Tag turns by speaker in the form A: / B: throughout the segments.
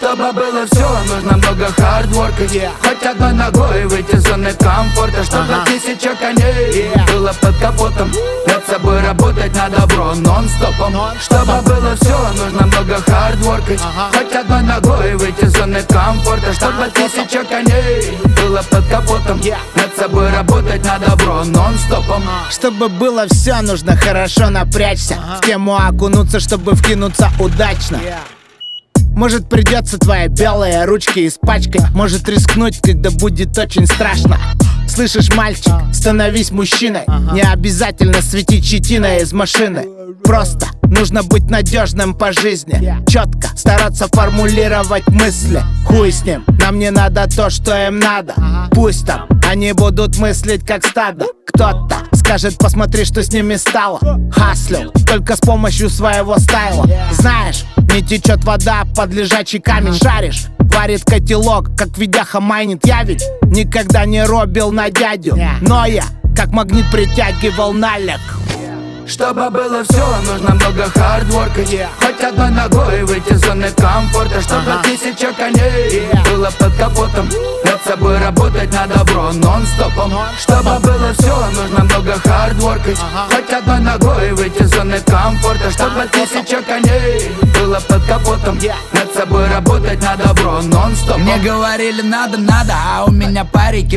A: Чтобы было все, нужно много хардворка. Хоть одной ногой выйти из зоны комфорта. Чтобы 1000 коней было под капотом. Над собой работать на добро нон-стопом. Чтобы было все, нужно много хардворка. Хоть одной ногой выйти из зоны комфорта. Чтобы 1000 коней было под капотом. Над собой работать на добро нон-стопом.
B: Чтобы было все, нужно хорошо напрячься. В тему окунуться, чтобы вкинуться удачно. Может, придется твои белые ручки испачкать. Может, рискнуть, когда будет очень страшно. Слышишь, мальчик, становись мужчиной. Не обязательно светить щетиной из машины. Просто нужно быть надежным по жизни. Четко стараться формулировать мысли. Хуй с ним, нам не надо то, что им надо. Пусть там они будут мыслить как стадо. Кто-то скажет, посмотри, что с ними стало. Хаслю только с помощью своего стайла. Знаешь, не течет вода под лежачий камень. Шаришь, варит котелок, как видяха майнит. Я ведь никогда не робил на дядю, но я как магнит притягивал налег.
A: Чтобы было все, нужно много хардворка. Хоть одной ногой выйти из зоны комфорта. Чтобы 1000 коней было под капотом. Над собой работать на добро нон-стопом. Чтобы было все, нужно много хардворка. Хоть одной ногой выйти из зоны комфорта. Чтобы 1000 коней было под капотом. Над собой работать на добро нон-стопом.
C: Мне говорили надо, а у меня парики,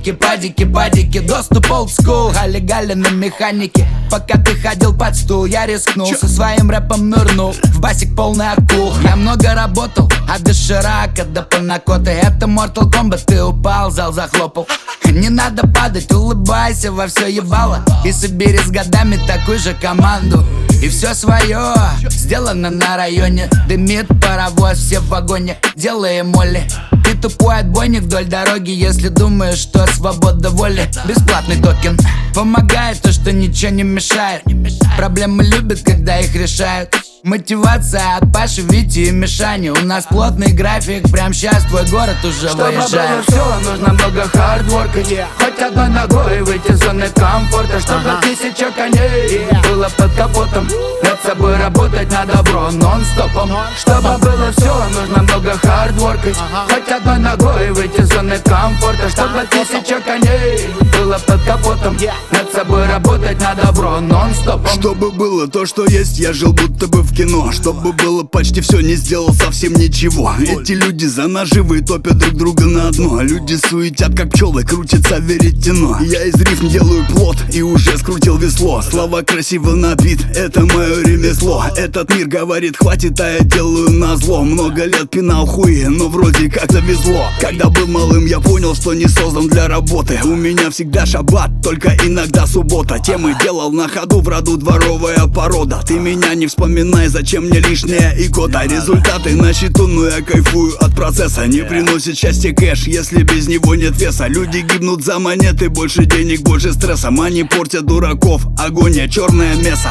C: падики. Доступ old school, гали на механике. Пока ты ходил под стул, я рискнул. Со своим рэпом нырнул в басик полный акул. Я много работал, от доширака до панакоты. Это Mortal Kombat, ты упал, зал захлопал. Не надо падать, улыбайся во все ебало. И собери с годами такую же команду. И все свое сделано на районе. Дымит паровоз, все в вагоне, делаем молли. Ты тупой отбойник вдоль дороги, если думаешь, что свобода воли. Бесплатный токен помогает то, что ничего не мешает. Проблемы любят, когда их решают. Мотивация от Паши, Вити и Мишани. У нас плотный график, прям сейчас твой город уже выезжает.
A: Чтобы было все, нужно много хардворка. Хоть одной ногой выйти из зоны комфорта. Чтобы 1000 коней было под капотом. Над собой работать на добро нон-стопом. Чтобы было все, нужно много хардворка. Хоть одной ногой выйти из зоны комфорта. Чтобы 1000 коней было под капотом. Над собой работать на добро нон-стопом.
D: Чтобы было то, что есть, я жил будто бы в кино. Чтобы было почти все, не сделал совсем ничего. Эти люди за наживы топят друг друга на дно. Люди суетят, как пчелы, крутится веретено. Я из рифм делаю плод и уже скрутил весло. Слова красиво на бит, это мое ремесло. Этот мир говорит хватит, а я делаю назло. Много лет пинал хуи, но вроде как завезло. Когда был малым, я понял, что не создан для работы. У меня всегда шаббат, только иногда суббота. Темы делал на ходу, в роду дворовая порода. Ты меня не вспоминай, зачем мне лишняя икота. Результаты на счету, но я кайфую от процесса. Не приносит счастья кэш, если без него нет веса. Люди гибнут за монеты, больше денег, больше стресса. Мани портят дураков, агония, черное мясо.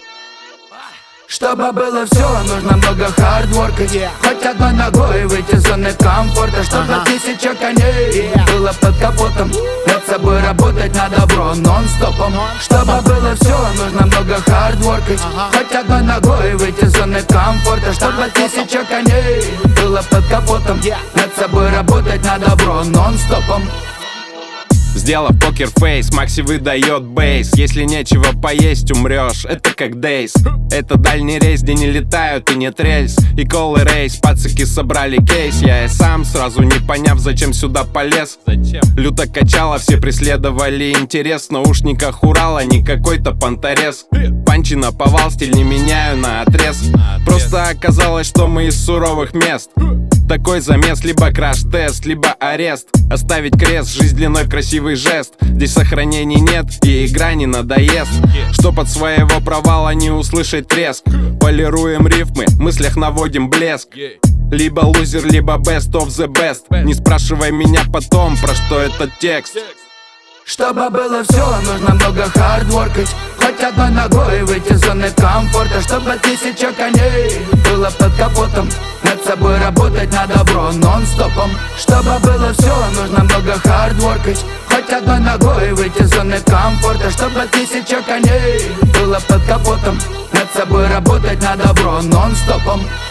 A: Чтобы было все, нужно много хардворка. Хоть одной ногой выйти из зоны комфорта. Чтобы 1000 коней было под капотом. Над собой работать на добро нон-стопом. Чтобы было все, нужно много хардворка. Хоть одной ногой выйти из зоны комфорта. Чтобы 1000 коней было под капотом. Над собой работать на добро нон-стопом.
E: Сделав покерфейс, Макси выдает бейс. Если нечего поесть, умрешь, это как дейс. Это дальний рейс, где не летают и нет рельс. И колы рейс, пацаки собрали кейс. Я и сам, сразу не поняв, зачем сюда полез. Люто качало, все преследовали интерес. В наушниках Урала, не какой-то понторез. Панчи наповал, стиль не меняю на отрез. Просто оказалось, что мы из суровых мест. Такой замес, либо краш-тест, либо арест. Оставить крест, жизнь длиной в красивый жест. Здесь сохранений нет и игра не надоест. Чтоб от своего провала не услышать треск. Полируем рифмы, в мыслях наводим блеск. Либо лузер, либо best of the best. Не спрашивай меня потом, про что этот текст.
A: Чтобы было все, нужно много хардворка. Хоть одной ногой выйти из зоны комфорта. Чтобы 1000 коней было под капотом. Над собой работать на добро нон-стопом. Чтобы было все, нужно много хардворка. Хоть одной ногой выйти из зоны комфорта. Чтобы 1000 коней было под капотом. Над собой работать на добро нон-стопом.